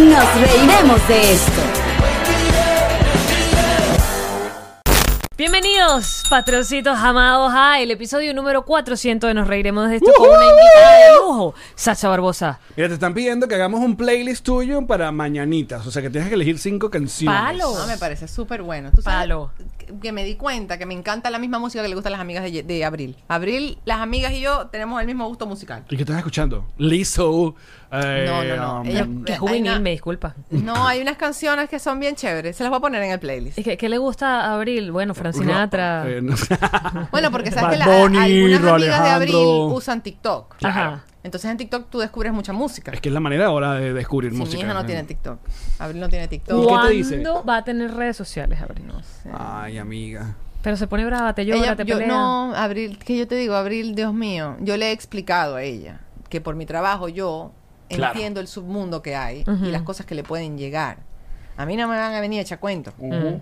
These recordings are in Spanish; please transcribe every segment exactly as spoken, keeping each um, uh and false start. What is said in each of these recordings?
Nos reiremos de esto. Bienvenidos, patroncitos amados, a el episodio número cuatrocientos de Nos Reiremos de Esto uh-huh. con una invitada de lujo, Sacha Barbosa. Mira, te están pidiendo que hagamos un playlist tuyo para mañanitas, o sea que tienes que elegir cinco canciones. Palo. No, me parece súper bueno. ¿Tú sabes Palo. Que me di cuenta que me encanta la misma música que le gustan las amigas de, de Abril. Abril, las amigas y yo tenemos el mismo gusto musical. ¿Y qué estás escuchando? Lizzo. Eh, no, no, no. Um, Ella, Qué juvenil, una, me disculpa. No, hay unas canciones que son bien chéveres. Se las voy a poner en el playlist. ¿Qué, qué le gusta a Abril? Bueno, Frank Sinatra. Eh, no. Bueno, porque sabes Bad que la, Bunny, algunas amigas Alejandro. de Abril usan TikTok. Ajá. Entonces en TikTok tú descubres mucha música. Es que es la manera ahora de descubrir Sí, música. mi hija no ¿eh? tiene TikTok. Abril no tiene TikTok. ¿Y qué te dice? ¿Cuándo va a tener redes sociales, Abril? No sé. Ay, amiga. Pero se pone brava, te llora, Ella, te yo, pelea. no, Abril, que yo te digo, Abril, Dios mío, yo le he explicado a ella que por mi trabajo yo Claro. entiendo el submundo que hay Uh-huh. y las cosas que le pueden llegar. A mí no me van a venir a echar cuentos. Uh-huh.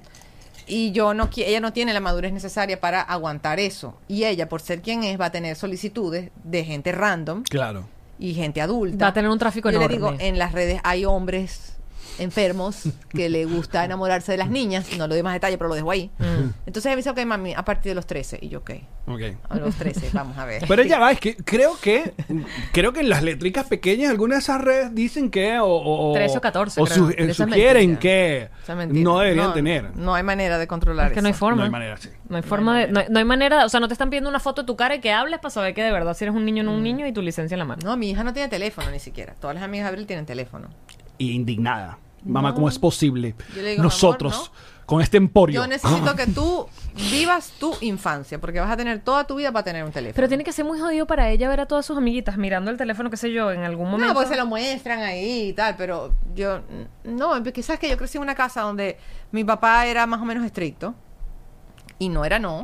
Y yo no qui- ella no tiene la madurez necesaria para aguantar eso. Y ella, por ser quien es, va a tener solicitudes de gente random Claro. y gente adulta. Va a tener un tráfico Yo enorme. le digo, en las redes hay hombres enfermos que le gusta enamorarse de las niñas. No le doy más detalle, pero lo dejo ahí. Mm. Entonces ella me dice, ok, mami, a partir de los trece. Y yo, ok, Ok. a los trece, vamos a ver. Pero ya va, es que creo que creo que en las letricas pequeñas algunas de esas redes dicen que o, o, trece o catorce, o creo. su- eh, Eso es sugieren mentira. que Eso es mentira. no deberían No, tener. No hay manera de controlar Es que no hay eso. forma. No hay manera, sí. No hay forma de... No hay, no hay manera... O sea, no te están pidiendo una foto de tu cara y que hables para saber que de verdad si eres un niño o no un niño y tu licencia en la mano. No, mi hija no tiene teléfono ni siquiera. Todas las amigas de Abril tienen teléfono. Y indignada. Mamá, ¿cómo es posible? Yo le digo, Nosotros, mi amor, con este emporio. Yo necesito que tú vivas tu infancia, porque vas a tener toda tu vida para tener un teléfono. Pero tiene que ser muy jodido para ella ver a todas sus amiguitas mirando el teléfono, qué sé yo, en algún momento. No, porque se lo muestran ahí y tal, pero yo... No, quizás que yo crecí en una casa donde mi papá era más o menos estricto y no era no.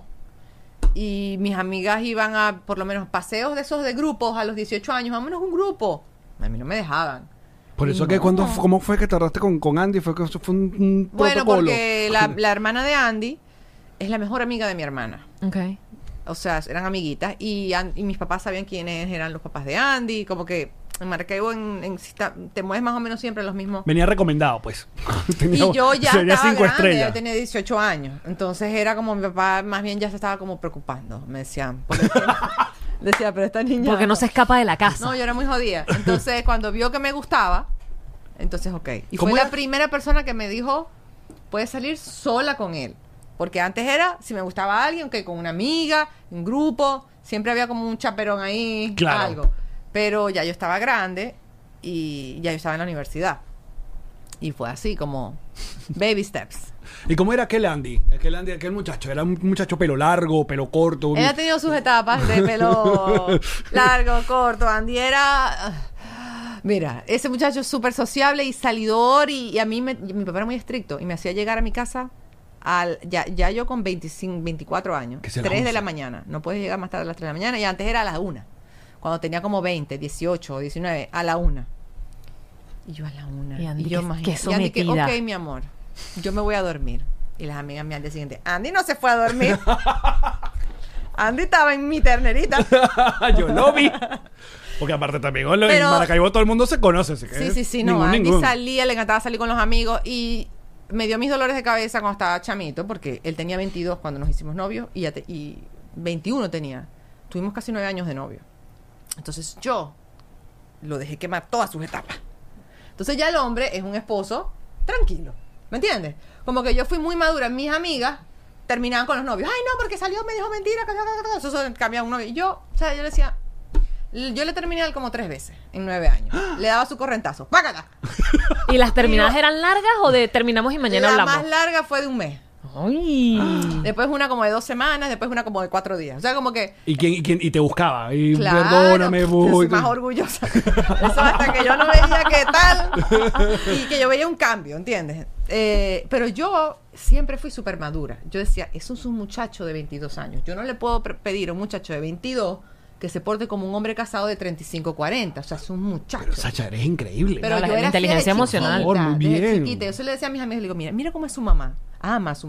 Y mis amigas iban a, por lo menos, paseos de esos de grupos a los dieciocho años, más o menos un grupo. A mí no me dejaban. Por eso Y que no. cuando ¿cómo fue que tardaste con, con Andy? Fue que eso fue un, un Bueno, protocolo. porque la, la hermana de Andy es la mejor amiga de mi hermana. Ok. O sea, eran amiguitas y, An- y mis papás sabían quiénes eran los papás de Andy. Como que en Maracaibo en, en- si está- te mueves más o menos siempre los mismos. Venía recomendado, pues. Tenía- Y yo ya tenía estaba cinco grande, estrellas. yo tenía dieciocho años. Entonces era como mi papá más bien ya se estaba como preocupando. Me decían. Porque decía, pero esta niña... Porque no se escapa de la casa. No, yo era muy jodida. Entonces cuando vio que me gustaba, entonces ok. Y fue ¿Cómo la era? primera persona que me dijo, puedes salir sola con él. Porque antes era, si me gustaba alguien, que con una amiga, un grupo, siempre había como un chaperón ahí, Claro. algo. Pero ya yo estaba grande y ya yo estaba en la universidad. Y fue así como baby steps. ¿Y cómo era aquel Andy? Aquel Andy, aquel muchacho. ¿Era un muchacho pelo largo, pelo corto? Él ha tenido sus etapas de pelo largo, corto. Andy era... Mira, ese muchacho es súper sociable y salidor y, y a mí, me, mi papá era muy estricto y me hacía llegar a mi casa al, ya, ya yo con veinticinco, veinticuatro años, Que sea a las tres de once. la mañana. No puedes llegar más tarde a las tres de la mañana y antes era a las una. Cuando tenía como veinte, dieciocho o diecinueve, a la una. Y yo a la una. Y Andy, yo qué- imagino- qué y Andy que, sometida. ok, mi amor, yo me voy a dormir. Y las amigas me al día siguiente, Andy no se fue a dormir. Andy estaba en mi ternerita. Yo lo vi. Porque aparte también en Pero- Maracaibo todo el mundo se conoce. así que Sí, sí, sí, no. ningún, Andy ningún. salía, le encantaba salir con los amigos y me dio mis dolores de cabeza cuando estaba chamito, porque él tenía veintidós cuando nos hicimos novios y, ya te- y veintiuno tenía. Tuvimos casi nueve años de novio. Entonces yo lo dejé quemar todas sus etapas. Entonces ya el hombre es un esposo tranquilo. ¿Me entiendes? Como que yo fui muy madura. Mis amigas terminaban con los novios. Ay, no, porque salió, me dijo mentira. Eso, eso cambiaba un novio. Y yo, o sea, yo le decía... Yo le terminé a él como tres veces en nueve años. Le daba su correntazo. ¡Págala! ¿Y las terminadas eran largas o de terminamos y mañana La hablamos? más larga fue de un mes. Ay. Después una como de dos semanas, después una como de cuatro días. O sea, como que... ¿Y quién, y quién y te buscaba? Y Claro, perdóname, yo voy. soy más orgullosa. Eso hasta que yo no veía qué tal y que yo veía un cambio, ¿entiendes? Eh, pero yo siempre fui súper madura. Yo decía, eso es un muchacho de veintidós años. Yo no le puedo pre- pedir a un muchacho de veintidós que se porte como un hombre casado de treinta y cinco, cuarenta. O sea, es un muchacho. Pero Sacha, eres increíble. Pero No, la- yo la era así de inteligencia chiquita, emocional. Por favor, muy desde bien. chiquita. Yo se le decía a mis amigos, le digo, mira, mira cómo es su mamá. Ama a su mamá.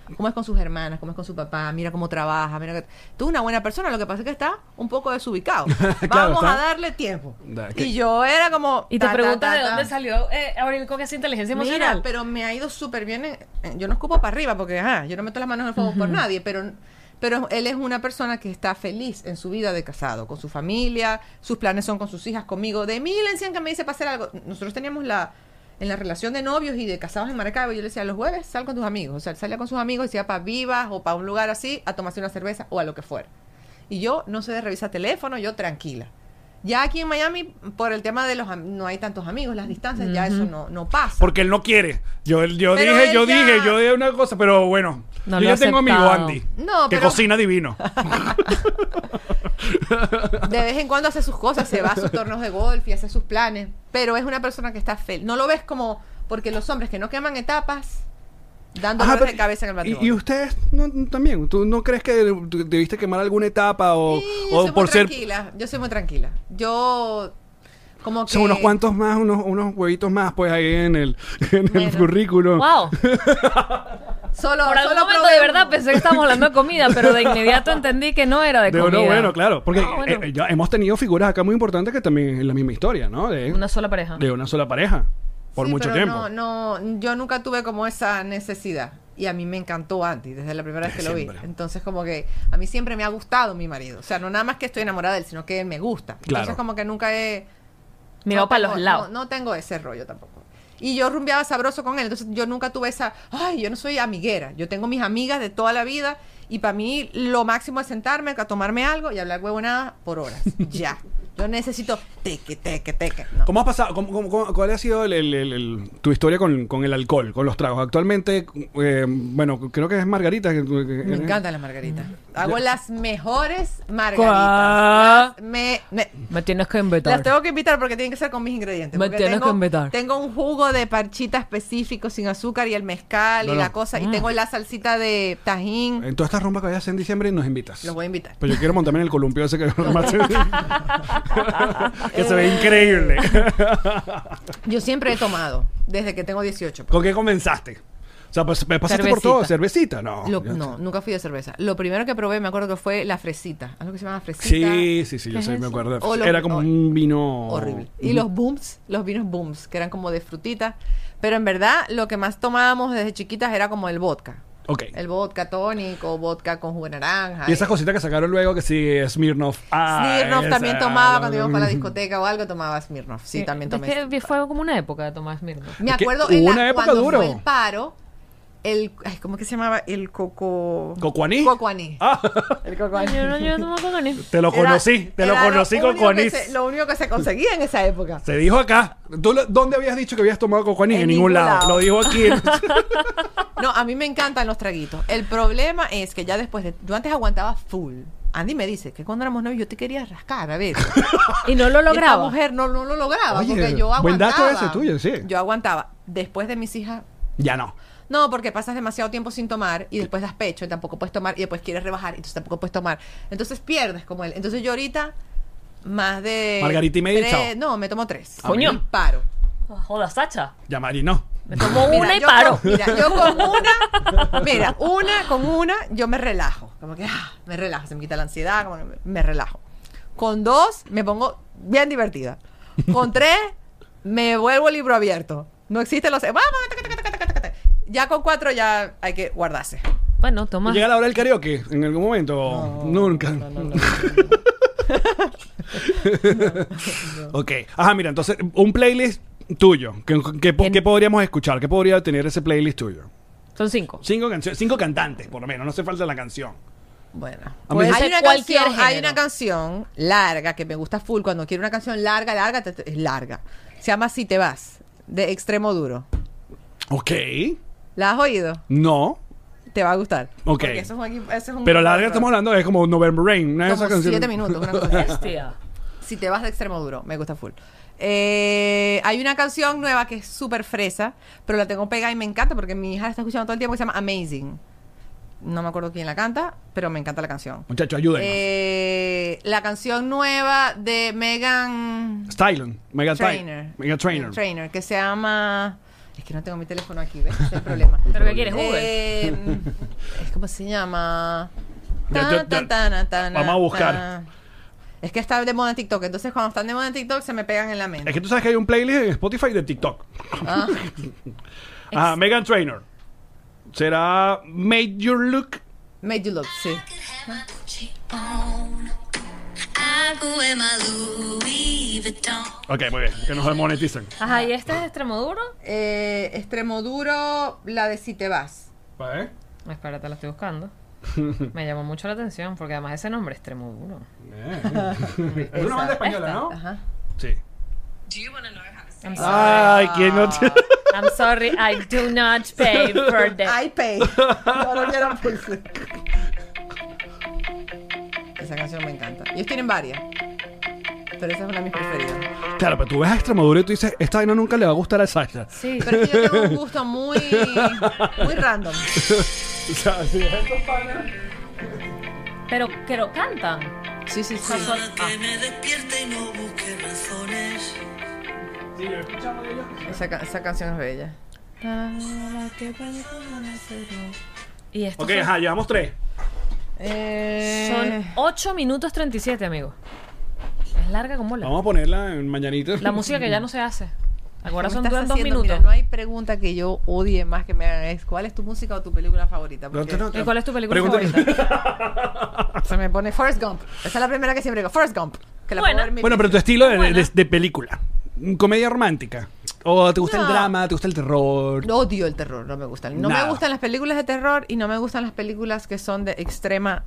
cómo es con sus hermanas, cómo es con su papá, mira cómo trabaja, mira que... Tú una buena persona, lo que pasa es que está un poco desubicado. Claro, Vamos está- a darle tiempo. Da, que- Y yo era como... Y te ta, ta, preguntas ta, de ta. dónde salió eh, Abril con esa inteligencia emocional. Mira, pero me ha ido súper bien. en- en- yo no escupo para arriba porque ajá, yo no meto las manos en el fuego por nadie, pero, pero él es una persona que está feliz en su vida de casado, con su familia, sus planes son con sus hijas, conmigo. De mil en cien que me dice para hacer algo. Nosotros teníamos la... En la relación de novios y de casados en Maracaibo, yo le decía, los jueves sal con tus amigos. O sea, él salía con sus amigos y se iba para Vivas o para un lugar así a tomarse una cerveza o a lo que fuera. Y yo no sé de revisar teléfono, yo tranquila. Ya aquí en Miami, por el tema de los am- no hay tantos amigos, las distancias, ya eso no, no pasa. Porque él no quiere. Yo, yo Pero dije, él yo ya- dije, yo dije una cosa, pero bueno. No yo lo ya tengo ha amigo aceptado. Andy. No, que pero- cocina divino. De vez en cuando hace sus cosas, se va a sus torneos de golf y hace sus planes, pero es una persona que está feliz. No lo ves como, porque los hombres que no queman etapas, dando Ajá, dolores pero- de cabeza en el y, matrimonio. y ustedes no, también, ¿tú no crees que tú debiste quemar alguna etapa o, Sí, yo o soy por muy ser tranquila, yo soy muy tranquila. Yo como que son unos cuantos más, unos, unos huevitos más pues ahí en el, en el Bueno. currículum? Wow. solo Por algún solo momento probé de verdad uno. pensé que estábamos hablando de comida, pero de inmediato entendí que no era de De comida. uno bueno, claro, porque Ah, bueno. eh, ya hemos tenido figuras acá muy importantes que también es la misma historia, ¿no? De Una sola pareja. de una sola pareja por Sí, mucho pero tiempo. No, no, yo nunca tuve como esa necesidad. Y a mí me encantó Andy desde la primera vez que lo vi. Siempre. Entonces, como que a mí siempre me ha gustado mi marido. O sea, no nada más que estoy enamorada de él, sino que él me gusta. Claro. Entonces, como que nunca he. Mirado no para tengo- los lados. No, no tengo ese rollo tampoco. Y yo rumbeaba sabroso con él. Entonces, yo nunca tuve esa. Ay, yo no soy amiguera. Yo tengo mis amigas de toda la vida. Y para mí, lo máximo es sentarme, a tomarme algo y hablar huevonada por horas. Ya. Yo necesito teque, teque, teque. No. ¿Cómo has pasado? ¿Cómo- cómo- cómo- ¿Cuál ha sido el- el- el- el- tu historia con, con el alcohol, con los tragos? Actualmente, eh, bueno, creo que es Margarita. que- que- Me encantan las margaritas. Hago las mejores ¿Cuál? margaritas. Las- me, me- Me tienes que invitar. las tengo que invitar porque tienen que ser con mis ingredientes. Me porque tienes tengo, que invitar. Tengo un jugo de parchita específico sin azúcar y el mezcal No, y no. la cosa. Mm. Y tengo la salsita de tajín. En todas estas rumbas que vayas a hacer en diciembre nos invitas. Los voy a invitar. Pues yo quiero montarme en el columpio ese que, que se ve increíble. Yo siempre he tomado, desde que tengo dieciocho. ¿Con qué comenzaste? O sea, pues me pasaste por Cervecita. todo. ¿Cervecita? No. Lo- ya- no, nunca fui de cerveza. Lo primero que probé, me acuerdo que fue la fresita. Algo que se llama fresita. Sí, sí, sí, yo ¿Qué sé, es me eso? acuerdo. O los- Era como o- un vino... Horrible. Y Ujú. los booms, los vinos booms, que eran como de frutita. Pero en verdad, lo que más tomábamos desde chiquitas era como el vodka. Ok. El vodka tónico, vodka con jugo de naranja. Y esas eh. cosas que sacaron luego que sí, Smirnoff. Ah, Smirnoff esa, también tomaba la- cuando íbamos para la discoteca o algo, tomaba Smirnoff. Sí, también tomé. Es que fue como una época de tomar Smirnoff. Me Es que acuerdo hubo en la- una época cuando duro. fue el paro, el, ay, ¿cómo que se llamaba? El coco... ¿Cocoaní? Cocoaní. Ah, El cocoaní. Yo no, yo no tomo cocaní. te lo Era- conocí, te lo era conocí único con que Cocoanís. se- Lo único que se conseguía en esa época. Se dijo acá. ¿Tú lo- ¿Dónde habías dicho que habías tomado cocoanís? En, En ningún ningún lado. lado. Lo dijo aquí. No, a mí me encantan los traguitos. El problema es que ya después de... Yo antes aguantaba full. Andy me dice que cuando éramos novios yo te quería rascar, a ver. Y no lo Y esta lograba. mujer no, no lo lograba Oye, porque yo buen aguantaba. dato ese tuyo, sí. Yo aguantaba. Después de mis hijas... Ya no. No, porque pasas demasiado tiempo sin tomar y después das pecho y tampoco puedes tomar y después quieres rebajar y entonces tampoco puedes tomar. Entonces pierdes como él. Entonces yo ahorita más de... Margarita y media y tres- chao. No, me tomo tres. Coño. Y paro. Joda, Sacha. Ya Mari no. Me tomo Mira, una y yo paro. con- mira, yo con una, mira, una, con una, yo me relajo. Como que, ah, me relajo, se me quita la ansiedad, como que me, me relajo. Con dos, me pongo bien divertida. Con tres, me vuelvo libro abierto. No existe los... ¡Vamos! taca, taca, taca, taca, taca. Ya con cuatro ya hay que guardarse. Bueno, toma. ¿Llega la hora del karaoke en algún momento? Nunca. No, no, no. Ok. Ajá, mira, entonces, un playlist tuyo. ¿Qué, qué, po- En- qué podríamos escuchar? ¿Qué podría tener ese playlist tuyo? Son cinco. Cinco canciones, cinco cantantes, por lo menos. No hace falta la canción. Bueno, A mí- Puede hay ser una, cualquier canción, hay género. una canción larga que me gusta full. Cuando quiero una canción larga, larga, te- te- es larga. Se llama Si te vas, de Extremo Duro. Ok. ¿La has oído? No. Te va a gustar. Ok. Porque eso es un, equi- eso es un Pero la grupo larga de estamos rock. hablando es como November Rain. Una de Como esas canciones. siete minutos. Una cosa así. Hostia. Si te vas de Extremo Duro, me gusta full. Eh, hay una canción nueva que es súper fresa, pero la tengo pegada y me encanta porque mi hija la está escuchando todo el tiempo que se llama Amazing. No me acuerdo quién la canta, pero me encanta la canción. Muchachos, ayúdenos. Eh, la canción nueva de Megan Stylen. Mega Trainer. Trainer. Mega Trainer. Trainer, que se llama Es que no tengo mi teléfono aquí, ¿ves? Ese es el problema. ¿Pero qué quieres, Google? Eh, es como se llama. Ya, ya, ya. Ta, ta, ta, Vamos a buscar. ta. Es que está de moda en TikTok. Entonces, cuando están de moda en TikTok, se me pegan en la mente. Es que tú sabes que hay un playlist en Spotify de TikTok. Ah. Ah, Megan Trainor. ¿Será Made Your Look? Made you look, sí. Ok, muy bien. Que nos demoneticen. Ajá, ¿y este es Extremoduro? Eh, Extremoduro, la de Si te vas. ¿Eh? Espérate, la estoy buscando. Me llamó mucho la atención porque además ese nombre, Extremoduro. Eh. Es una banda española, Esta. ¿no? Ajá. Sí. I'm sorry. Ay, ¿quién no te... I'm sorry, I do not pay for that. I pay. No, no quiero pulse. Esa canción me encanta. Ellos tienen varias. Pero esa es una de mis preferidas. Claro, pero tú ves a Extremoduro y tú dices, esta vaina nunca le va a gustar a Sasha. Sí, pero es que yo tengo un gusto muy, muy random. O sea, si es estos panas... Pero, pero cantan. Sí, sí, sí. Que me despierte y no busque razones. Sí, yo escuchaba de ellos. Esa, ca- esa canción es bella. Y estos Ok, son, ajá, llevamos tres. Eh, son ocho minutos treinta y siete, amigo. Es larga como la. Vamos a ponerla en mañanita. La música que ya no se hace. Ahora ¿qué son me estás duran dos haciendo? minutos. Mira, no hay pregunta que yo odie más que me hagan. Es, ¿cuál es tu música o tu película favorita? Porque No te- ¿Y cuál es tu película Pregúntale. favorita? se me pone Forrest Gump. Esa es la primera que siempre digo. Forrest Gump. Que la Buena. puedo ver mil Bueno, pero tu veces. estilo de, Buena. de- de película. ¿Comedia romántica? ¿O te gusta No. el drama? ¿Te gusta el terror? Odio el terror, no me gustan. No Nada. me gustan las películas de terror y no me gustan las películas que son de extrema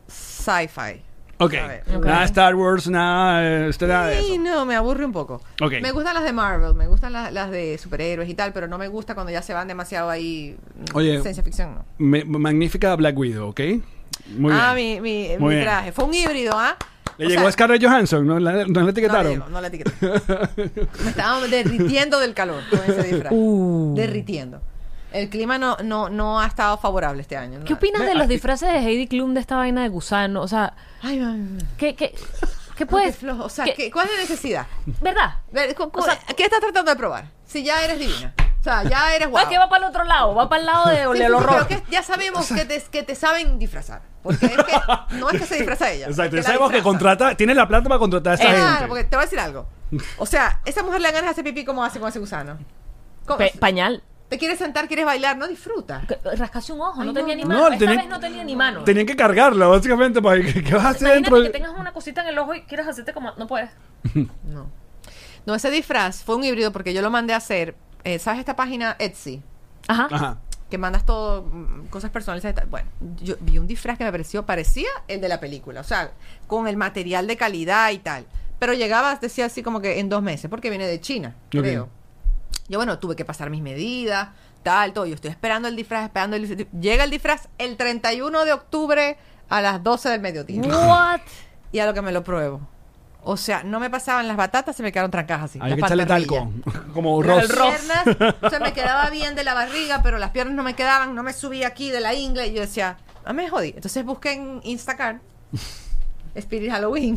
sci-fi. Ok. A ver. Ok. Nada Star Wars, nada, este, nada de Sí, eso. no, me aburre un poco. Ok. Me gustan las de Marvel, me gustan las, las de superhéroes y tal, pero no me gusta cuando ya se van demasiado ahí. mm, Oye. Ciencia ficción, no. Me- magnífica Black Widow, ¿ok? Muy ah, bien. mi, mi, Muy mi bien. traje. Fue un híbrido, ¿ah? Le O llegó sea, a Scarlett Johansson, ¿no? ¿La, no la No, le etiquetaron? llegó, no la etiqueté. Me estaba derritiendo del calor con ese disfraz. Uh. Derritiendo. El clima no, no, no ha estado favorable este año. ¿Qué ¿no? opinas Ve, de los ah, disfraces de Heidi Klum de esta vaina de gusano? O sea, Ay, ay, ay. ¿qué, qué, qué Qué puedes? flojo. O sea, ¿Qué- ¿qué- ¿cuál es la necesidad? ¿Verdad? Ver, cu- cu- O sea- ¿qué estás tratando de probar? Si ya eres divina. O sea, ya eres No, guau. es que va para el otro lado, va para el lado de, Sí, del sí, sí, horror. pero que ya sabemos que, te, que te saben disfrazar. Porque es que no es que se disfraza ella. es Exacto, que ya la sabemos que disfrazan. contrata, tiene la plata para contratar a esa Claro, gente. porque te voy a decir algo. O sea, esa mujer le dan ganas de hacer pipí como hace con ese gusano. ¿Cómo? Pe- pañal. Te quieres sentar, quieres bailar, no disfruta. Que- Rascase un ojo, Ay, no no, tenía ni no. mano. No, Esta tenía- vez no tenía ni mano. Tenían que cargarla, básicamente, para que, ¿qué vas a hacer Imagínate dentro? que de- tengas una cosita en el ojo y quieras hacerte como... No puedes. No. No, ese disfraz fue un híbrido porque yo lo mandé a hacer. eh, ¿Sabes esta página Etsy? Ajá. Ajá. Que mandas todo, mm, cosas personalizadas y tal. Bueno, yo vi un disfraz que me pareció, parecía el de la película. O sea, con el material de calidad y tal. Pero llegaba, decía así como que en dos meses, porque viene de China, Ok. creo. Yo, bueno, tuve que pasar mis medidas, tal, todo. Yo estoy esperando el disfraz, esperando el disfraz. Llega el disfraz el treinta y uno de octubre a las doce del mediodía. What? Y a lo que me lo pruebo. O sea, no me pasaban las batatas, se me quedaron trancadas así. Hay las que echarle pantorrillas. talco. Como Las Ross. piernas, o sea, me quedaba bien de la barriga, pero las piernas no me quedaban, no me subía aquí de la ingle. Y yo decía, ah, me jodí. Entonces busqué en Instacart Spirit Halloween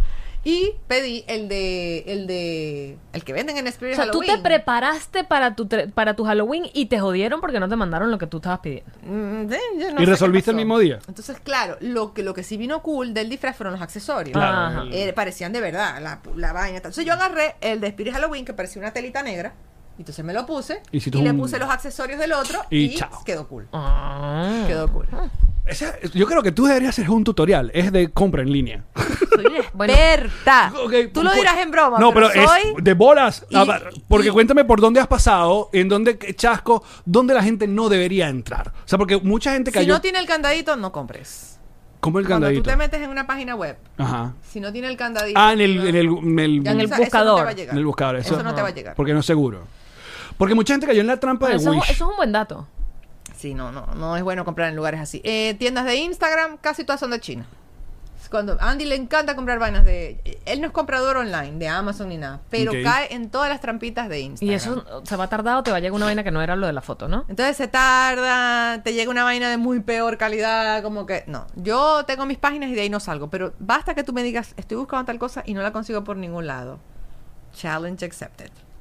y pedí el de, el de, el que venden en O Spirit sea, tú Halloween. te preparaste para tu, tre- para tu Halloween y te jodieron porque no te mandaron lo que tú estabas pidiendo. Mm, sí, yo no ¿Y sé qué resolviste el pasó. mismo día? Entonces, claro, lo que, lo que sí vino cool del disfraz fueron los accesorios. Ajá. Eh, parecían de verdad, la, la vaina. Tal. Entonces yo agarré el de Spirit Halloween que parecía una telita negra. Y entonces me lo puse y, Hiciste le un- puse los accesorios del otro Y y, chao. quedó cool. Ah. Quedó cool. Ese- yo creo que tú deberías hacer un tutorial. Es de compra en línea. Soy una experta. Ok, Tú lo pues- dirás en broma, No, pero, pero, soy... es de bolas. y- A ver, porque y- cuéntame por dónde has pasado, en dónde qué chasco, dónde la gente no debería entrar. O sea, porque mucha gente Si cayó. no tiene el candadito, no compres. ¿Cómo el Cuando tú candadito? te metes en una página web, Ajá. si no tiene el candadito... Ah, en el, en el, en el, ya en el esa- eso no te buscador. va a llegar. en el buscador. Eso, Eso no te va a llegar. Porque no es seguro. Porque mucha gente cayó en la trampa de Eso, Wish. eso es un buen dato. Sí, no, no, no es bueno comprar en lugares así. Eh, tiendas de Instagram, casi todas son de China. Cuando a Andy le encanta comprar vainas de... Él no es comprador online de Amazon ni nada, pero Ok. cae en todas las trampitas de Instagram. Y eso se va a tardar o te va a llegar una vaina que no era lo de la foto, ¿no? Entonces se tarda, te llega una vaina de muy peor calidad, como que... No, yo tengo mis páginas y de ahí no salgo, pero basta que tú me digas, estoy buscando tal cosa y no la consigo por ningún lado. Challenge accepted.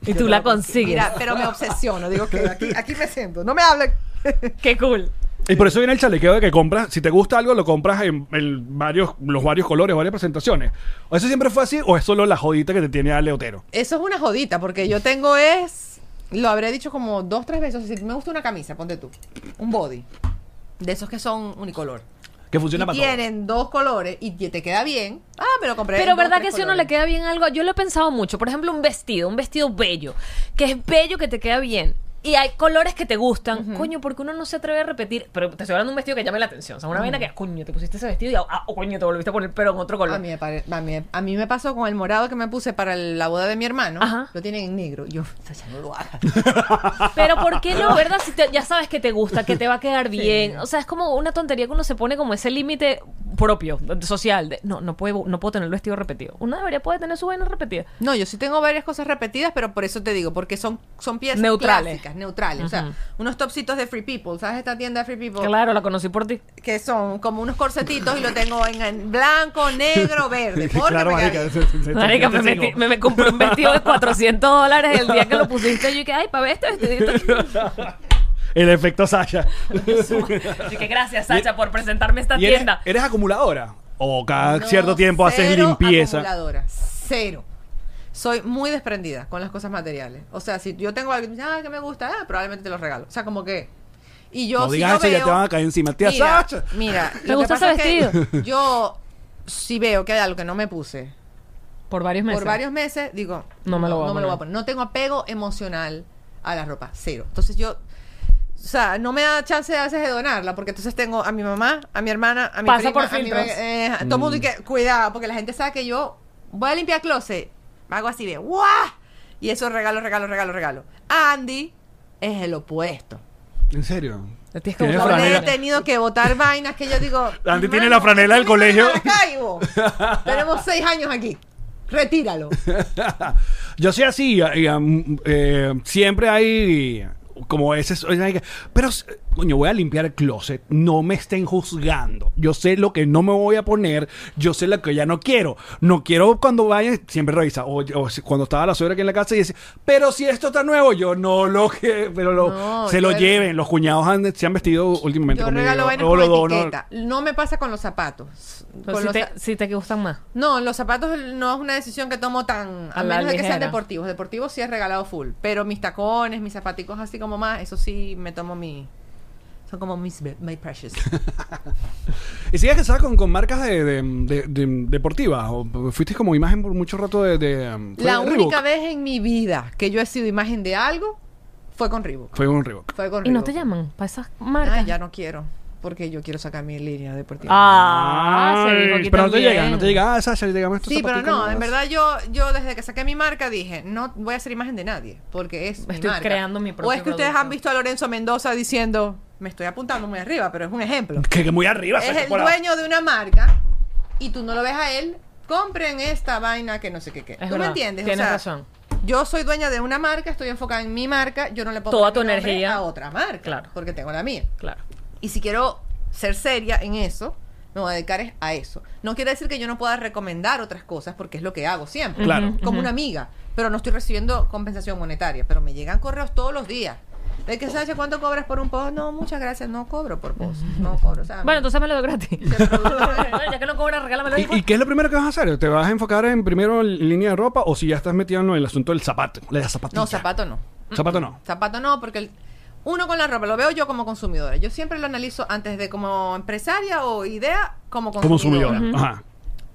Y tú la consigues. Mira, pero me obsesiono. Digo que aquí, aquí me siento. No me hablen. Qué cool. Y por eso viene el chalequeo de que compras, si te gusta algo, lo compras en, en varios, los varios colores, varias presentaciones. ¿O eso siempre fue así o es solo la jodita que te tiene Ale Otero? Eso es una jodita, porque yo tengo es... Lo habré dicho como dos, tres veces. O sea, si me gusta una camisa, ponte tú. Un body. De esos que son unicolor. Que funciona Y para todo. tienen dos colores y te queda bien. Ah, me lo compré. Pero en dos, verdad tres que si a uno colores. le queda bien algo, yo lo he pensado mucho. Por ejemplo, un vestido, un vestido bello, que es bello, que te queda bien. Y hay colores que te gustan. Coño, porque uno no se atreve a repetir. Pero te estoy hablando de un vestido que llame la atención. O sea, una vaina que, coño, te pusiste ese vestido y, ah, oh, coño, te volviste a poner, pero en otro color. A mí, me pare- a, mí, a mí me pasó con el morado que me puse para el- la boda de mi hermano. Ajá. Lo tienen en negro. Yo, Sacha, no lo hagas. Pero ¿por qué no, verdad? Si te- ya sabes que te gusta, que te va a quedar bien. O sea, es como una tontería que uno se pone como ese límite propio, social. De, no, no puedo, no puedo tener el vestido repetido. Uno debería poder tener su vaina repetida. No, yo sí tengo varias cosas repetidas, pero por eso te digo, porque son, son piezas Neutrales. clásicas, neutrales. O sea, unos topsitos de Free People. ¿Sabes esta tienda de Free People? Claro, la conocí por ti. Que son como unos corsetitos y lo tengo en, en blanco, negro, verde. Porque Claro, me queda marica. bien. se- se- se- Marica, te me, sigo. metí- me, me compré un vestido de cuatrocientos dólares el día que lo pusiste. Yo dije, ay, para ver este vestidito. El efecto Sasha. Así que gracias, Sacha, por presentarme esta ¿Y eres, tienda. eres acumuladora? ¿O cada No, cierto tiempo haces cero limpieza? acumuladora, cero. Soy muy desprendida con las cosas materiales. O sea, si yo tengo algo ah, que me gusta, ah, probablemente te lo regalo. O sea, como que... Y yo, No si digas yo eso, ya veo- te van a caer encima. Tía mira, Sacha. mira, ¿Te lo que gusta pasa ese es que yo, si veo que hay algo que no me puse Por varios meses. por varios meses, digo, No me lo voy a no me lo voy a poner. No tengo apego emocional a la ropa, cero. Entonces yo... O sea, no me da chance a veces de donarla, porque entonces tengo a mi mamá, a mi hermana, a mi Pasa prima, por a mi filtros. eh, a todo el mundo y que, cuidado, porque la gente sabe que yo voy a limpiar closet, hago así de ¡guau! Y eso regalo, regalo, regalo, regalo. Andy es el opuesto. ¿En serio? Le tienes que Tiene buscar Yo le he franela. tenido que botar vainas que yo digo. Andy tiene "Mano, la franela del esto viene colegio". de Maracaibo. Tenemos seis años aquí. Retíralo. Yo soy así, y, um, eh, siempre hay como ese... Pero, coño, voy a limpiar el closet. No me estén juzgando. Yo sé lo que no me voy a poner. Yo sé lo que ya no quiero. No quiero cuando vayan, siempre revisa. O, o si- cuando estaba la suegra aquí en la casa y dice, pero si esto está nuevo, yo no lo que... Pero lo, No, se yo lo el- lleven. Los cuñados han- se han vestido últimamente Yo conmigo. regalo vainas o con lo dono. etiqueta. No me pasa con los zapatos. Pero Con si, los te, za- si te gustan más. No, los zapatos no es una decisión que tomo tan... A, A la menos de que sean ligera. deportivos. Deportivos sí es regalado full. Pero mis tacones, mis zapaticos así como más, eso sí me tomo mi... Son como mis be- my precious. ¿Y sigues casada con, con marcas de, de, de- de- deportivas? ¿O fuiste como imagen por mucho rato de... de um, fue La Reebok? única vez en mi vida que yo he sido imagen de algo fue con Reebok. Fue un Reebok. Fue con ¿Y no Reebok. te llaman para esas marcas? Ah, ya no quiero. Porque yo quiero sacar mi línea deportiva. Ah, se dijo aquí pero no te también. llega, no te llega, ah, Sasha, digamos estos Sí, pero zapaticos no, en nuevos. verdad yo, yo desde que saqué mi marca dije, no voy a hacer imagen de nadie, porque es mi Estoy marca. creando mi propio O es que ustedes producto. han visto a Lorenzo Mendoza diciendo, me estoy apuntando muy arriba, pero es un ejemplo. Que, que muy arriba, Es Sasha, el por la- dueño de una marca y tú no lo ves a él, compren esta vaina que no sé qué qué. Es ¿Tú verdad, me entiendes? tienes o sea, razón. Yo soy dueña de una marca, estoy enfocada en mi marca, yo no le puedo Toda poner tu mi nombre energía. a otra marca, Claro. porque tengo la mía. Claro. Y si quiero ser seria en eso, me voy a dedicar es a eso. No quiere decir que yo no pueda recomendar otras cosas, porque es lo que hago siempre. Claro. Ujú, Como ujú. una amiga. Pero no estoy recibiendo compensación monetaria. Pero me llegan correos todos los días. De que, Sacha, ¿cuánto cobras por un post? No, muchas gracias. No cobro por post. No cobro. O sea, Bueno, entonces me lo doy gratis. Bueno, ya que no cobras, regálamelo. ¿Y, ¿Y qué es lo primero que vas a hacer? ¿Te vas a enfocar en primero en línea de ropa o si ya estás metido en el asunto del zapato? La zapatilla. no, zapato no. Zapato no. Zapato no, porque el- uno con la ropa, lo veo yo como consumidora. Yo siempre lo analizo antes de como empresaria o idea como Como consumidora. consumidora. Ajá.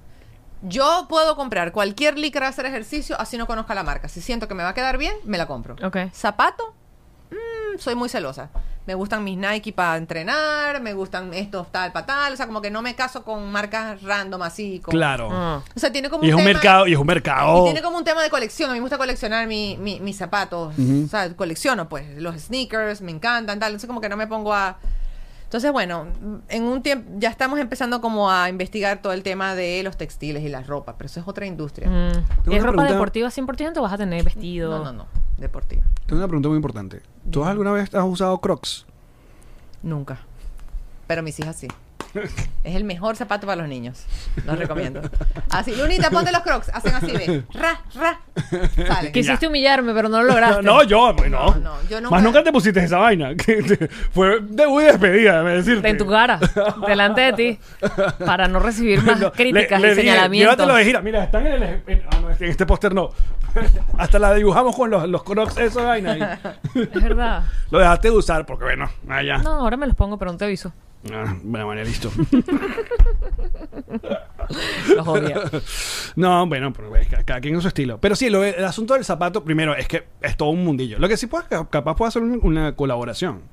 Yo puedo comprar cualquier licra a hacer ejercicio así no conozca la marca. Si siento que me va a quedar bien, me la compro. Ok. Zapato, mm, soy muy celosa. Me gustan mis Nike para entrenar, me gustan estos tal para tal. O sea, como que no me caso con marcas random así. Con, Claro. Ah. O sea, tiene como Y es un tema- mercado, y es un mercado. y tiene como un tema de colección. A mí me gusta coleccionar mi, mi- mis zapatos. O sea, colecciono, pues, los sneakers, me encantan, tal. Entonces, como que no me pongo a... Entonces, bueno, en un tiempo... Ya estamos empezando como a investigar todo el tema de los textiles y la ropa. Pero eso es otra industria. Mm. Tengo ¿Y es una ropa pregunta. deportiva cien por ciento o vas a tener vestido? No, no, no. Deportiva. Tengo una pregunta muy importante. ¿Tú alguna vez has usado Crocs? Nunca. Pero mis hijas sí. Es el mejor zapato para los niños. Los recomiendo. Así, Lunita, ponte los Crocs. Hacen así, ve. Ra, ra. Sale. Quisiste humillarme, pero no lo lograste. No, yo, pues no. No, no, yo nunca- Más nunca te pusiste esa vaina. Que te- fue debut y despedida, déjame decirte. En tu cara, delante de ti, para no recibir más No, críticas le- le y dije, señalamientos. llévatelo de gira. Mira, están en, el, en, ah, no, en este póster no. Hasta la dibujamos con los, los crocs, esa vaina. Y Es verdad. lo dejaste de usar porque, bueno, allá. No, ahora me los pongo, pero no te aviso. Ah, bueno, bueno, listo. Los odia. No, bueno, pero bueno, cada, cada quien en su estilo. Pero sí, lo, el asunto del zapato, primero, es que es todo un mundillo. Lo que sí puedes, capaz puede hacer un- una colaboración.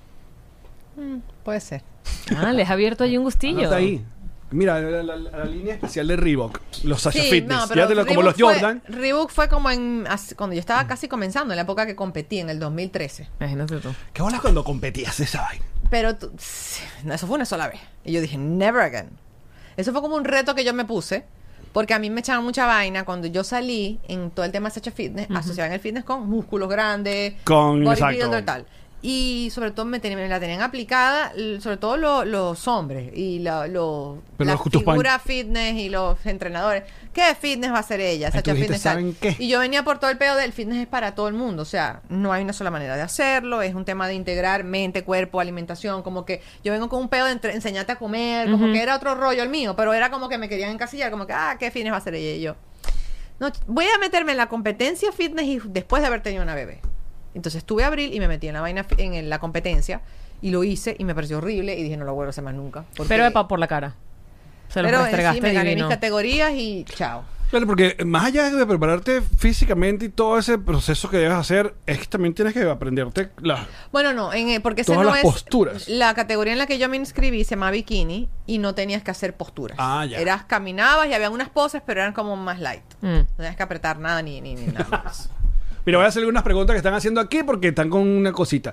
Puede ser. Ah, les ha abierto allí un gustillo. Anota ahí. Mira, la, la- la línea especial de Reebok, los Sasha Sí, Fitness, no, pero fíjatelo, como los Reebok fue- Jordan. Reebok fue como en así- cuando yo estaba casi comenzando, en la época que competí, en el dos mil trece. Imagínate tú. ¿Qué bolas cuando competías esa vaina? Pero tú- no, eso fue una sola vez. Y yo dije, never again. Eso fue como un reto que yo me puse, porque a mí me echaban mucha vaina cuando yo salí en todo el tema de Sacha Fitness, asociaban el fitness con músculos grandes, Con- bodybuilder, exacto. tal. Y sobre todo me, ten- me la tenían aplicada, l- sobre todo lo- los hombres y la, lo, Pero las los- tus pan- figuras fitness y los entrenadores. ¿Qué fitness va a ser ella? Ay, Sacha tú dijiste, Fitness. tal. ¿saben qué? Y yo venía por todo el pedo del fitness es para todo el mundo. O sea, no hay una sola manera de hacerlo. Es un tema de integrar mente, cuerpo, alimentación. Como que yo vengo con un pedo de entre- enseñarte a comer. Como que era otro rollo el mío. Pero era como que me querían encasillar. Como que, ah, ¿qué fitness va a ser ella? Y yo, no, ch- voy a meterme en la competencia fitness y después de haber tenido una bebé. Entonces tuve abril y me metí en la vaina, fi- en el- la competencia. Y lo hice y me pareció horrible. Y dije, no lo vuelvo a hacer más nunca. porque- Pero epa por la cara. Se los pero eh, restregaste sí, me gané mis divino. categorías y chao. Claro, porque más allá de prepararte físicamente y todo ese proceso que debes hacer, es que también tienes que aprenderte las... Bueno, no, en, eh, porque ese Todas no las es posturas. la categoría en la que yo me inscribí se llama bikini y no tenías que hacer posturas. Ah, ya. Eras caminabas y había unas poses, pero eran como más light. Mm. No tenías que apretar nada ni, ni, ni nada más. Mira, voy a hacer algunas preguntas que están haciendo aquí porque están con una cosita.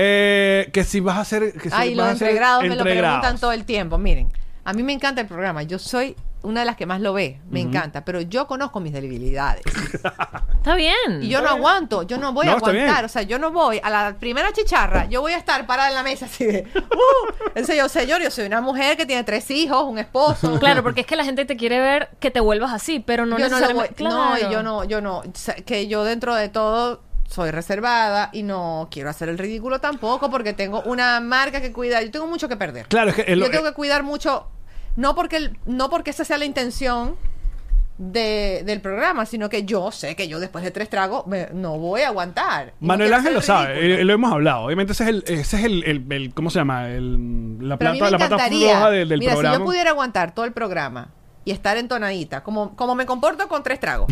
Eh, que si vas a hacer... Que si Ay, vas los a hacer entregrados me lo entregrados. preguntan todo el tiempo. Miren, a mí me encanta el programa. Yo soy una de las que más lo ve. Me encanta. Pero yo conozco mis debilidades. Está bien. Y yo no aguanto, yo no voy No, a está bien. aguantar, o sea, yo no voy a la primera chicharra, yo voy a estar parada en la mesa así de, uh, en serio, señor, yo soy una mujer que tiene tres hijos, un esposo. Claro, porque es que la gente te quiere ver que te vuelvas así, pero no yo no lo voy, necesariamente. no, y Claro. yo no, yo no, o sea, que yo dentro de todo soy reservada y no quiero hacer el ridículo tampoco porque tengo una marca que cuidar, yo tengo mucho que perder. Claro, es que... el- yo tengo que cuidar mucho, no porque el- no porque esa sea la intención de, del programa, sino que yo sé que yo después de tres tragos me- no voy a aguantar. Y no Manuel quiero Ángel lo hacer el sabe, ridículo. eh, lo hemos hablado. Obviamente ese es el, ese es el, el- el- ¿cómo se llama? El, la Pero a mí plata, me la pata encantaría. floja del, del Mira, programa. si yo pudiera aguantar todo el programa y estar entonadita, como, como me comporto con tres tragos.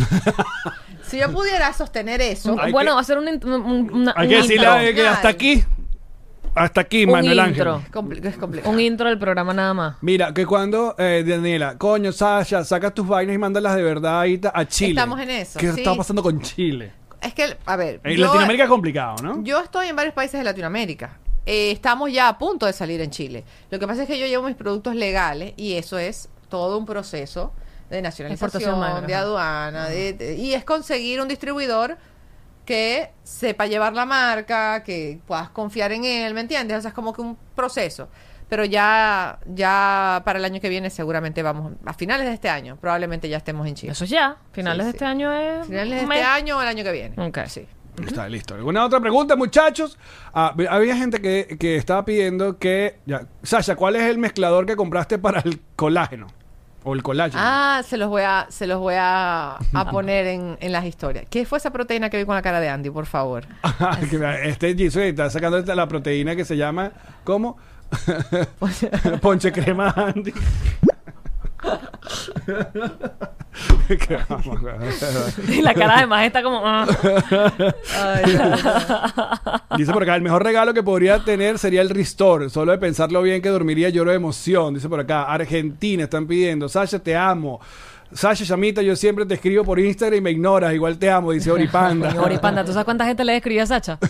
Si yo pudiera sostener eso, Hay Bueno, que- hacer un, int- un- una- Hay un que decirle intro. a- que hasta aquí, hasta aquí, Un Manuel intro. Ángel. es compli- es complicado. Un intro del programa nada más. Mira, que cuando, eh, Daniela, coño, Sasha, saca tus vainas y mándalas de verdad ahí a Chile. Estamos en eso, ¿Qué sí. está pasando con Chile? Es que, a ver, En yo- Latinoamérica es complicado, ¿no? Yo estoy en varios países de Latinoamérica. Eh, estamos ya a punto de salir en Chile. Lo que pasa es que yo llevo mis productos legales y eso es todo un proceso de nacionalización, Exportación, madre, de ajá. aduana, de- de- y es conseguir un distribuidor que sepa llevar la marca, que puedas confiar en él, ¿me entiendes? O sea, es como que un proceso. Pero ya, ya para el año que viene seguramente vamos, a finales de este año, probablemente ya estemos en Chile. Eso ya. Finales Sí, de sí. este año es. Finales de un este mes. año o el año que viene. Ok. Sí. Está listo. ¿Alguna otra pregunta, muchachos? Ah, había gente que, que estaba pidiendo que... Ya. Sasha, ¿cuál es el mezclador que compraste para el colágeno? O el colágeno. Ah, se los voy a, se los voy a, a poner en, en las historias. ¿Qué fue esa proteína que vi con la cara de Andy, por favor? Que me- este Jisoo está sacando esta- la proteína que se llama... ¿Cómo? Ponche crema Andy. Qué vamos, Y la cara además está como. ah. Dice por acá, el mejor regalo que podría tener sería el Restore. Solo de pensarlo bien que dormiría lloro de emoción. Dice por acá, Argentina están pidiendo. Sasha, te amo. Sasha, Chamita, yo siempre te escribo por Instagram y me ignoras. Igual te amo, dice Oripanda. Coño, Oripanda, ¿tú sabes cuánta gente le escribió a Sacha?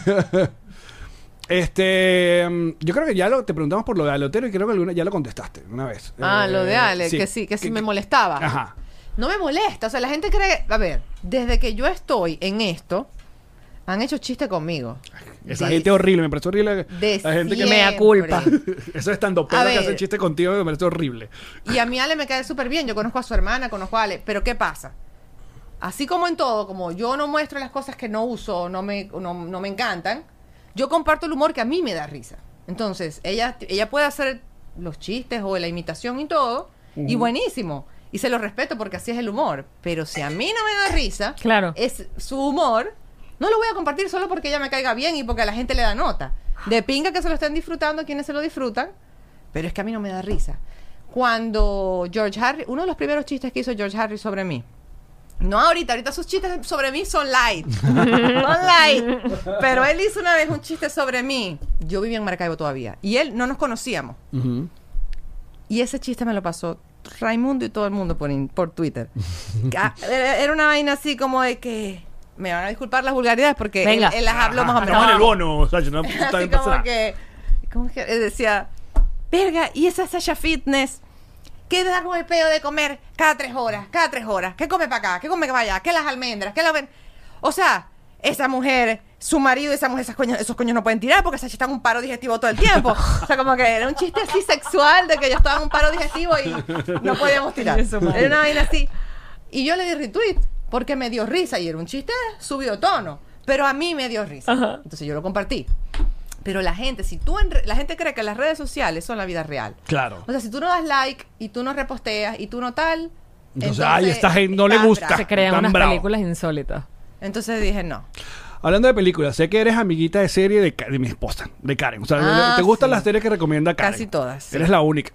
Este, mm, yo creo que ya lo, te preguntamos por lo de Alotero y creo que alguna, ya lo contestaste una vez. Ah, Eh, lo de Ale, que sí, que sí me molestaba. Ajá. No me molesta, o sea, la gente cree, a ver, desde que yo estoy en esto, han hecho chistes conmigo. Esa De- gente horrible, me parece horrible. de La gente que siempre. Mea culpa. Eso es tanto A pedo que ver. hacen chistes contigo me parece horrible. Y a mi Ale me cae súper bien. Yo conozco a su hermana, conozco a Ale. Pero ¿qué pasa? Así como en todo, como yo no muestro las cosas que no uso, no me, no, no me encantan, yo comparto el humor que a mí me da risa. Entonces, ella, ella puede hacer los chistes o la imitación y todo, y buenísimo. Y se lo respeto porque así es el humor. Pero si a mí no me da risa, Claro. es su humor, no lo voy a compartir solo porque ella me caiga bien y porque a la gente le da nota. De pinga que se lo estén disfrutando quienes se lo disfrutan, pero es que a mí no me da risa. Cuando George Harris, uno de los primeros chistes que hizo George Harris sobre mí, no ahorita, ahorita sus chistes sobre mí son light, son light, pero él hizo una vez un chiste sobre mí, yo vivía en Maracaibo todavía, y él no nos conocíamos, Ujú. y ese chiste me lo pasó Raimundo y todo el mundo por, in- por Twitter. Ah, Era una vaina así como de que, me van a disculpar las vulgaridades porque él, Venga. él las habló más o menos. Estamos en el bono, o sea, yo no está Así bien como pasada. que, ¿cómo es que él decía? Verga, y esa Sasha Fitness, ¿qué da con el pedo de comer cada tres horas? Cada tres horas. ¿Qué come para acá? ¿Qué come para allá? ¿Qué las almendras? ¿Qué la ven? O sea, esa mujer, su marido y esa mujer, esas coños, esos coños no pueden tirar porque Sasha está en un paro digestivo todo el tiempo. O sea, como que era un chiste así sexual de que yo estaba en un paro digestivo y no podíamos tirar. Eso, madre. Era una vaina así. Y yo le di retweet porque me dio risa y era un chiste subido tono. Pero a mí me dio risa. Ajá. Entonces yo lo compartí. Pero la gente, si tú en re- la gente cree que las redes sociales son la vida real. Claro. O sea, si tú no das like y tú no reposteas y tú no tal. Entonces, ay, esta gente no le estás gusta. bravo. Se crean Tan unas bravo. películas insólitas. Entonces dije no. Hablando de películas, sé que eres amiguita de serie de, Ka- de mi esposa, de Karen. O sea, Ah, ¿te gustan sí. las series que recomienda Karen? Casi todas, sí. Eres la única.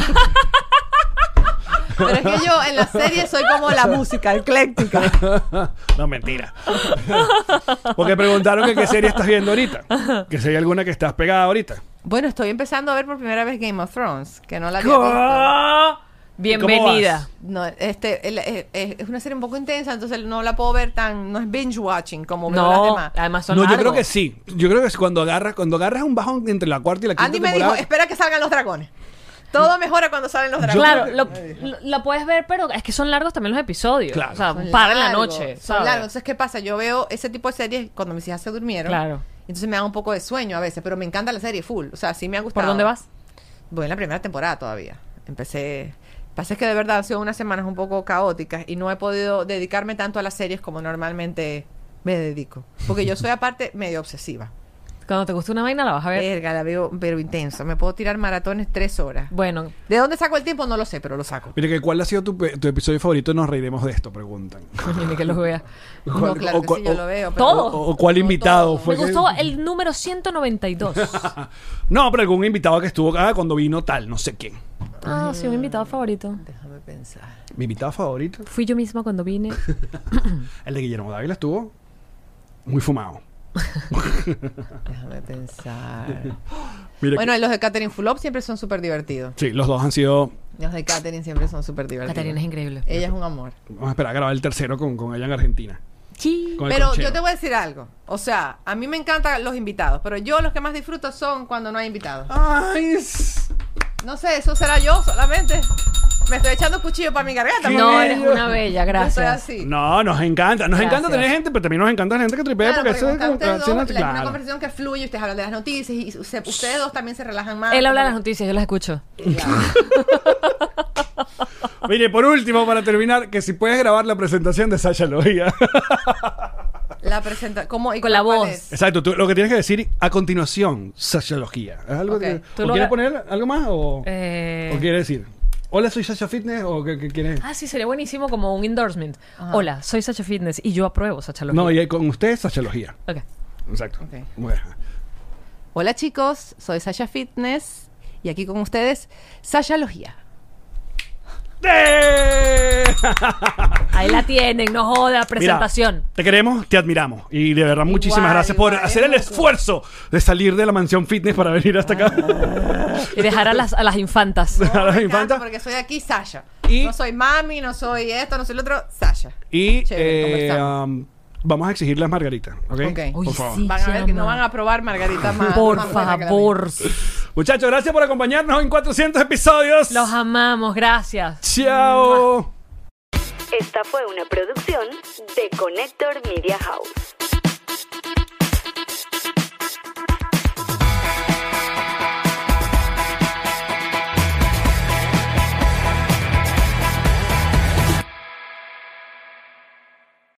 Pero es que yo en la serie soy como la música, ecléctica. No, mentira. Porque preguntaron que qué serie estás viendo ahorita. Que si hay alguna que estás pegada ahorita. Bueno, estoy empezando a ver por primera vez Game of Thrones, que no la había visto. ¿Cómo Bienvenida. vas? No, este, el- el- el- es una serie un poco intensa, entonces no la puedo ver tan, no es binge watching como veo las No, demás. además son No, yo largos. creo que sí. Yo creo que es cuando agarras, cuando agarras un bajón entre la cuarta y la quinta Andy me dijo, temporada. espera que salgan los dragones. Todo mejora cuando salen los dragones. Claro, lo, lo- lo puedes ver, pero es que son largos también los episodios. Claro. O sea, Son para en la largos, noche. Son ¿sabes? largos. Entonces, ¿qué pasa? Yo veo ese tipo de series cuando mis hijas se durmieron. Claro. Entonces me da un poco de sueño a veces, pero me encanta la serie full. O sea, sí me ha gustado. ¿Por dónde vas? Voy en la primera temporada todavía. Empecé... Pasa es que de verdad han sido unas semanas un poco caóticas y no he podido dedicarme tanto a las series como normalmente me dedico. Porque yo soy aparte medio obsesiva. Cuando te gusta una vaina la vas a ver. Verga, la veo pero intensa. Me puedo tirar maratones tres horas. Bueno, ¿De dónde saco el tiempo? No lo sé, pero lo saco. Mire, que ¿cuál ha sido tu, pe- tu episodio favorito? Nos reiremos de esto, preguntan. coño, ni que los vea. No, ¿Cuál- claro o que cuál- sí, yo o- lo veo. pero- todo. O, o cuál No invitado todo. fue Me que- gustó el número ciento noventa y dos. No, pero algún invitado que estuvo acá cuando vino tal, no sé quién. Ah, sí, un invitado favorito. Déjame pensar. Mi invitado favorito, Fui yo misma cuando vine. el de Guillermo Dávila, estuvo muy fumado. Déjame pensar. Mira Bueno, que- y los de Catherine Fulop siempre son súper divertidos. sí, los dos han sido. Los de Catherine siempre son súper divertidos. Caterina es increíble. Ella es un amor. Vamos a esperar a grabar el tercero con, con ella en Argentina. Sí. Con el Pero conchero. yo te voy a decir algo. O sea, a mí me encantan los invitados, pero yo los que más disfruto son cuando no hay invitados. Ay, es- No sé, eso será yo solamente. Me estoy echando cuchillo para mi garganta. No, porque eres una bella, yo gracias. soy así. No, nos encanta. Nos encanta Gracias. tener gente, pero también nos encanta la gente que tripea Claro, porque porque eso es con como ustedes que dos, haciendo- la- es una claro. conversación que fluye, ustedes hablan de las noticias y se- ustedes dos también se relajan más. Él habla de las porque- noticias, yo las escucho. Mire, por último, para terminar, que si puedes grabar la presentación de Sasha Logia. La presenta ¿cómo y Con la cuál voz. es? Exacto, tú lo que tienes que decir a continuación, Sasha Logia. ¿Es algo Ok. que, Tú ¿o lo quieres gra- poner algo más o, Eh, o quieres decir? Hola, soy Sasha Fitness o qué, qué quieres? Ah, sí, sería buenísimo como un endorsement. Ajá. Hola, soy Sacha Fitness y yo apruebo Sacha No, y ahí con usted Sasha Logia. Ok. Exacto. Ok. Bueno. Hola chicos, soy Sasha Fitness y aquí con ustedes Sasha Logia. ¡Eh! Ahí la tienen, no joda, presentación. Mira, te queremos, te admiramos. Y de verdad, muchísimas Igual, gracias por igual, hacer es el mutuo. esfuerzo de salir de la mansión fitness para venir hasta acá. Y dejar a las, a las infantas. A las Me encanta infantas. porque soy aquí Sasha. Y- No soy mami, no soy esto, no soy lo otro, Sasha. Y Chévere, eh, conversamos. um, vamos a exigir las margaritas, ¿ok? Ok. Uy, Por favor. sí. Van a ver que llama. no van a probar margarita más. Por más buena que la favor. Muchachos, gracias por acompañarnos en cuatrocientos episodios. Los amamos, gracias. Chao. Esta fue una producción de Connector Media House.